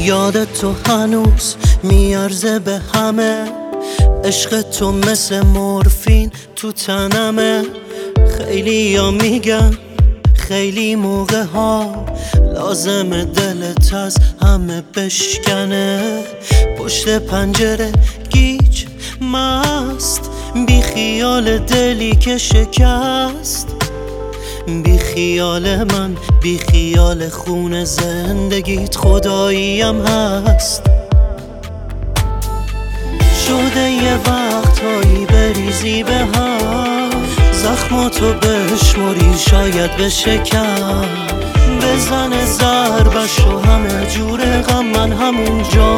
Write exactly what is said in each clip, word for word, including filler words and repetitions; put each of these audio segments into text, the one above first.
یادت تو هنوز میارزه به همه، عشق تو مثل مورفین تو تنمه. خیلی یا میگن خیلی موقع ها لازمه دلت از همه بشکنه. پشت پنجره گیج مست، بی خیال دلی که شکست، بی خیال من، بی خیال خون زندگیت خداییم هست. شده یه وقتایی بریزی به هم، زخماتو بشمری شاید بشکم، بزنه ضربشو همه جور غم من همونجا.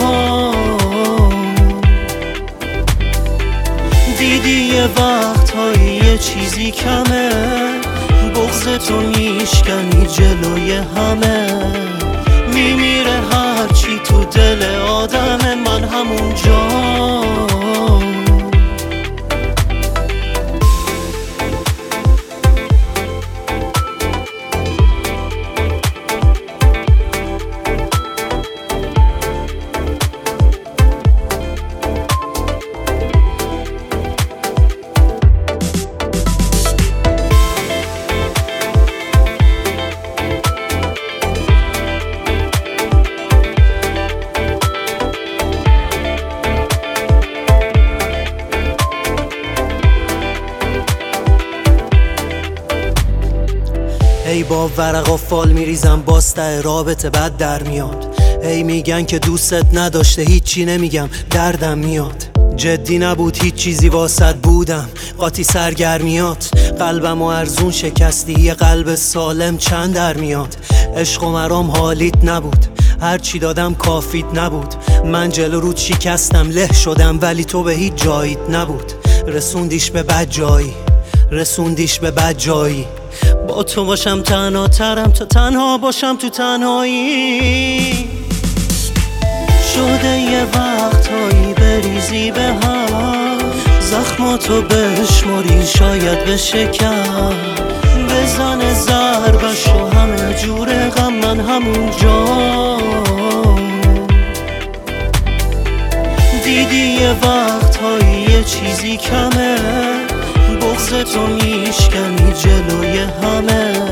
دیدی یه وقتایی یه چیزی کمه، بغض تو میشکنی جلوی همه، میمیره هرچی تو دل آدم من همونجا. ای با ورق و فال میریزم باز ته رابطه بد در میاد. ای میگن که دوستت نداشته هیچی نمیگم دردم میاد. جدی نبود هیچ چیزی واسط بودم قاطی سرگرمیات. قلبم و ارزون شکستی یه قلب سالم چند در میاد. عشق و مرام حالیت نبود، هرچی دادم کافیت نبود. من جلو رود شکستم له شدم ولی تو به هیچ جاییت نبود. رسوندیش به بد جایی، رسوندیش به بد جایی. با تو باشم تنها ترم تا تنها باشم تو تنهایی. شده یه وقتایی بریزی به هم، زخماتو بشمری شاید بشکم، بزنه ضربشو همه جور غم من همونجا. دیدی یه وقتایی یه چیزی کمه، بغض تو میشکنی جلوی همه،